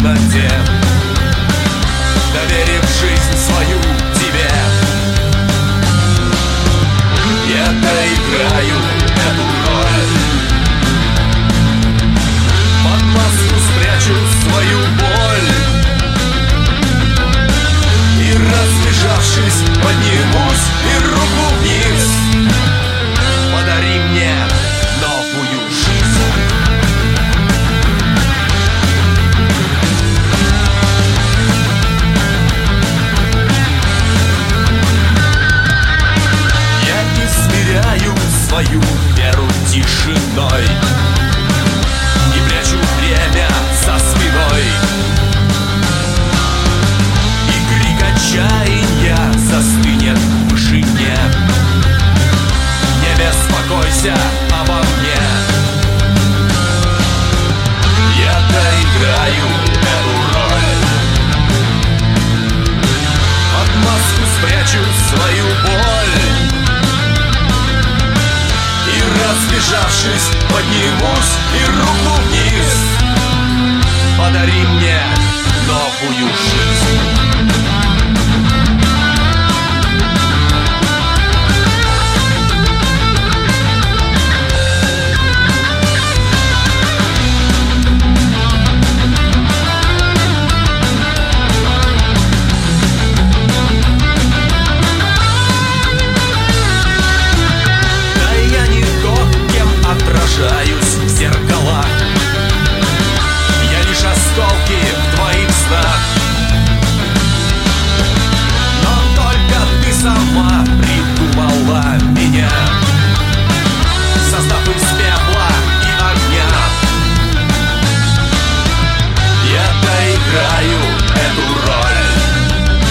темноте, доверив жизнь свою тебе. Я доиграю эту роль, под маску спрячу свою боль и, разбежавшись, поднимусь и руку вниз. Подари мне новую жизнь. Я измеряю свою веру тишиной и прячу время за спиной, и крик отчаяния застынет в вышине. Не беспокойся обо мне, я доиграю эту роль, под маску спрячу свою боль и, разбежавшись, поднимусь и руку вниз. Подари мне новую жизнь. Отражаюсь в зеркалах, я лишь осколки в твоих снах. Но только ты сама придумала меня, создав из пепла и огня. Я доиграю эту роль,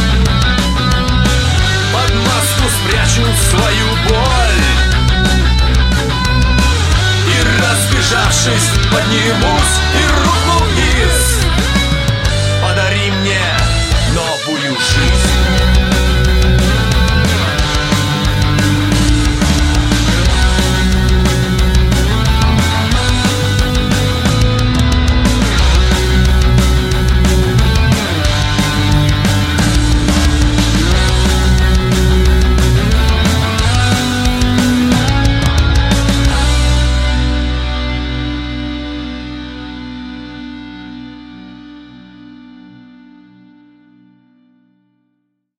под маску спрячу свою боль и, разбежавшись, поднимусь и